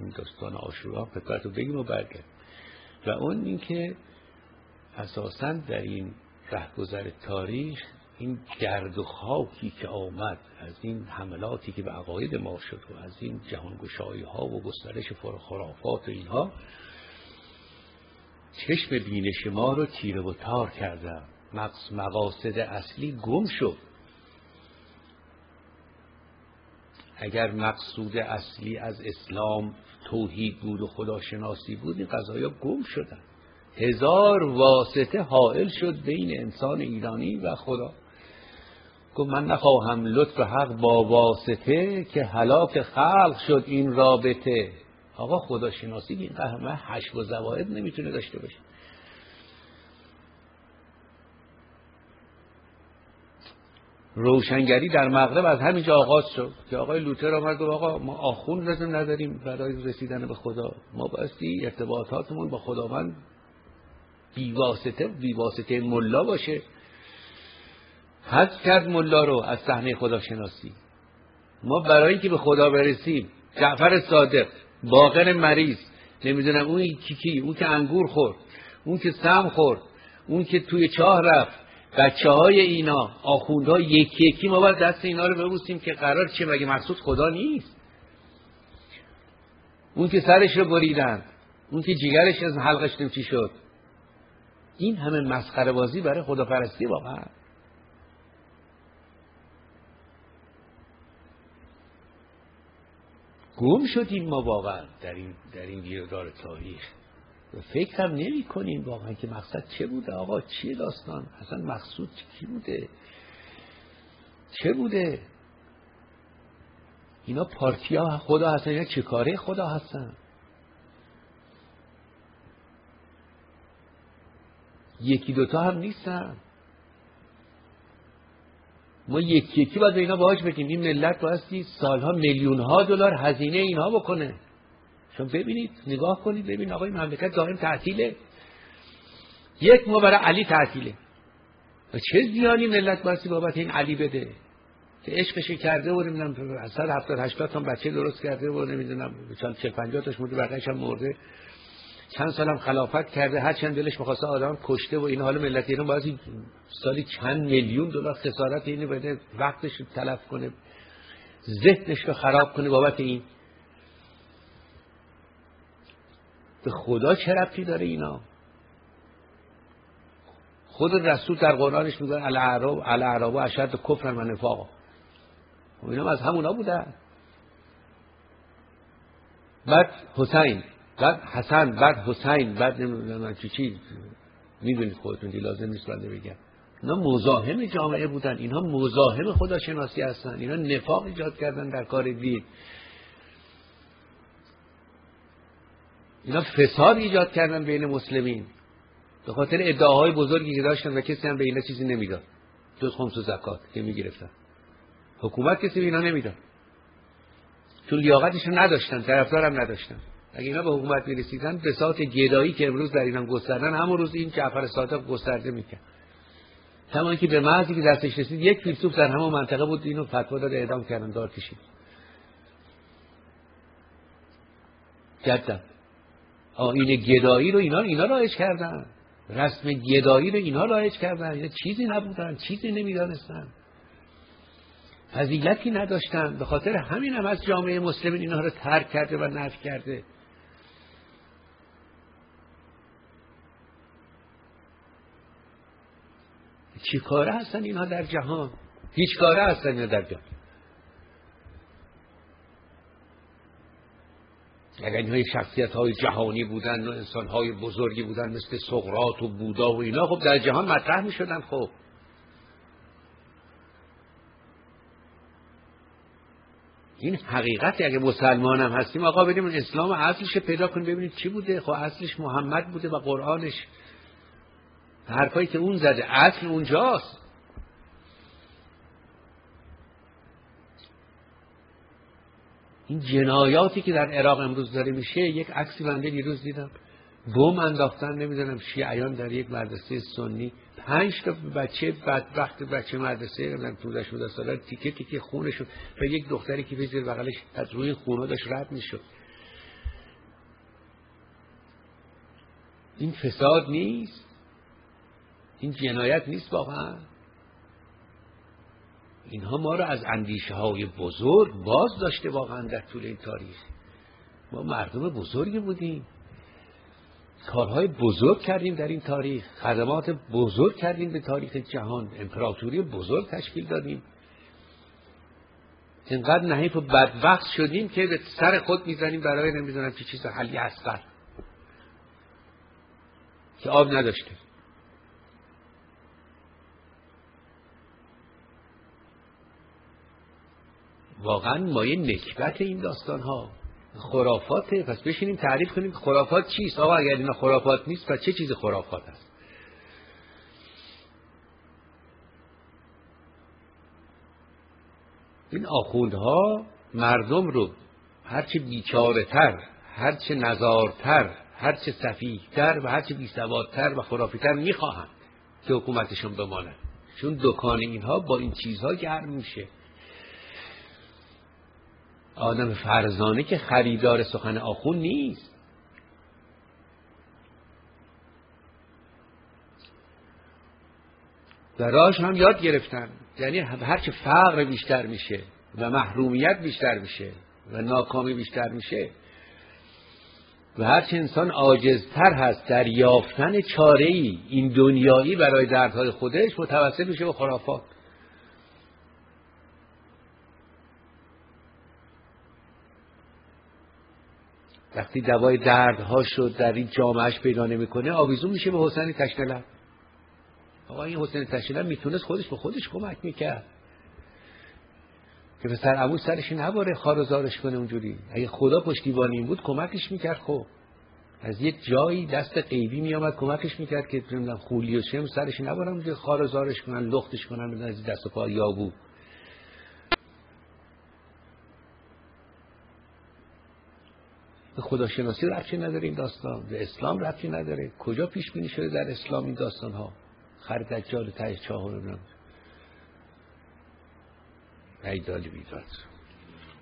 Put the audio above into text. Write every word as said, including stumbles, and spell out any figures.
همون داستان عاشورا خدمت رو بگیم و برگردیم. و اون این که اساساً در این رهگذر تاریخ این گرد و خاکی که آمد از این حملاتی که به عقاید ما شد و از این جهانگشایی ها و گسترش خرافات و اینها چشم بینش ما رو تیره و تار کردن. مقاصد اصلی گم شد. اگر مقصود اصلی از اسلام توحید بود و خداشناسی بود این قضایا گم شدن. هزار واسطه حائل شد بین انسان ایرانی و خدا. گفت من نخواهم لطف حق با واسطه که هلاک خلق شد این رابطه. آقا خداشناسی این قهمه حشو و زوائد نمیتونه داشته باشه. روشنگری در مغرب از همینجا آغاز شد که آقای لوتر آمد گفت آقا ما آخوند لازم نداریم برای رسیدن به خدا. ما بایستی ارتباطاتمون با خداوند بی واسطه بی واسطه ملا باشه. حذف کرد ملا رو از صحنه خداشناسی. ما برای اینکه به خدا برسیم جعفر صادق، باقر مریض، نمیدونم اون کی کی، اون که انگور خورد، اون که سم خورد، اون که توی چاه رفت، بچه های اینا، آخوندها، یکی یکی ما باید دست اینا رو ببوسیم که قرار چه؟ مگه مقصود خدا نیست؟ اون که سرش رو بریدن، اون که جیگرش از حلقش نمیچی شد. این همه مسخره بازی برای خداپرستی واقعا. گم شدیم ما واقعا در این در این گیرودار تاریخ. و فکر هم نمی کنیم واقعا که مقصد چه بوده. آقا چیه داستان؟ اصلا مقصود چی بوده؟ چه بوده؟ اینا پارتی ها خدا هستن یا چه کاره خدا هستن؟ یکی دوتا هم نیستن. ما یکی یکی باید به اینا باهاش بگیم این ملت بایستی سالها میلیون ها دلار هزینه اینها بکنه. چون ببینید نگاه کنید ببین آقای مملکت دائم تعطیله. یک ما برای علی تعطیله و چه زیانی ملت بایستی بابت این علی بده که عشقش کرده و نمیدونم صد هفتاد هشتاد تا بچه درست کرده و نمیدونم چند چهل پنجاه تاش مرده بقیه‌اش هم مرده. چند سالم خلافت کرده هر چند دلش می‌خواسته آدم کشته و این حال ملت ایران بایستی سالی چند میلیون دلار خسارت اینو بده، وقتش رو تلف کنه، ذهنش رو خراب کنه بابت این. به خدا چه ربطی داره اینا؟ خود رسول در قرآنش میگه الاعراب الاعراب اشد کفرا و نفاقا. و اینا از همونا بودن. بعد حسین، بعد حسن، بعد حسین، بعد نمیدونم چی چی میدونید خودتون دی لازم نیست بنده بگم. اینا مزاحم جامعه بودن. اینها مزاحم خداشناسی هستن. اینا نفاق ایجاد کردن در کار دین. اینا فساد ایجاد کردن بین مسلمین به خاطر ادعاهای بزرگی که داشتن و کسی هم به اینا چیزی نمیداد جز خمس و زکات که میگرفتن. حکومت کسی به اینا نمیداد چون لیاقتش رو نداشتن، طرفدار هم نداشتن. اگه اینا به حکومت میرسیدن بساط گدایی که امروز در ایران گستردن همون روز این جعفر صادق گسترده میکرد. کما اینکه به محضی که دستش رسید یک فیلسوف در همون منطقه بود اینو فتوا داد اعدام کردن، دار کشید. جدا آیین گدایی رو اینا اینا رایج کردن، رسم گدایی رو اینا رایج کردن. اینا چیزی نبودن، چیزی نمیدانستن، فضیلتی نداشتن. به خاطر همین هم از جامعه مسلمین اینا رو ترک کرده و نفی کرده. چی کاره هستن اینا در جهان؟ هیچ کاره هستن اینا در جهان. اگر اینها شخصیت های جهانی بودن و انسان های بزرگی بودن مثل سقراط و بودا و اینا، خب در جهان مطرح می شدن. خب این حقیقت. اگه مسلمان هم هستیم آقا بریم اسلام اصلش پیدا کنیم ببینید چی بوده. خب اصلش محمد بوده و قرآنش، حرفایی که اون زده اصل اونجاست. این جنایاتی که در عراق امروز داره میشه، یک عکسی بنده دیروز دیدم بم انداختن نمیدونم شیعیان در یک مدرسه سنی، پنج تا بچه بدبخت بچه مدرسه نمیدونم پانزده شانزده ساله تیکه تیکه خونشون و یک دختری که زیر بغلش از روی خونها داشت رد میشد. این فساد نیست؟ این جنایت نیست واقعا؟ اینها ما رو از اندیشه های بزرگ باز داشته واقعا در طول این تاریخ. ما مردم بزرگی بودیم، کارهای بزرگ کردیم در این تاریخ، خدمات بزرگ کردیم به تاریخ جهان، امپراتوری بزرگ تشکیل دادیم. اینقدر نحیف و بدبخت شدیم که به سر خود میزنیم برای نمیدونم چه چیز حلی اصغر که آب نداشته. واقعا مایه نکبت این داستان ها خرافاته. پس بشینیم تعریف کنیم خرافات چیست. آقا اگر اینا خرافات نیست پس چه چیز خرافات است؟ این آخوندها مردم رو هرچه بیچاره تر، هرچه نزارتر، هرچه سفیه‌تر و هرچه بیسوادتر و خرافی‌تر میخواهند که حکومتشون بماند، چون دکان اینها با این چیزها گرم میشه. آدم فرزانه که خریدار سخن آخوند نیست. و راهش هم یاد گرفتن، یعنی هرچه فقر بیشتر میشه و محرومیت بیشتر میشه و ناکامی بیشتر میشه و هرچه انسان عاجزتر هست در یافتن چاره‌ای این دنیایی برای دردهای خودش، متوسل میشه به خرافات. وقتی دوای دردها شد در این جامعهش پیدا نمیکنه، آویزون میشه به حسین تشنلب. آقا این حسین تشنلب میتونست خودش به خودش کمک میکرد که پسر عمو سرش نباره خار و زارش کنه اونجوری. اگه خدا پشتیبان این بود کمکش میکرد. خب از یک جایی دست غیبی میامد کمکش میکرد که نمیدونم خولی و شم سرش نباره اونجوری خار و زارش کنن، لختش کنن، بدن از دست و پا یابو. به خداشناسی ربطی نداره این داستان، به اسلام ربطی نداره. کجا پیش بینی شده در اسلام این داستان ها؟ خر دجال ته چاه رو نمیدونم. ایدالی بیداد.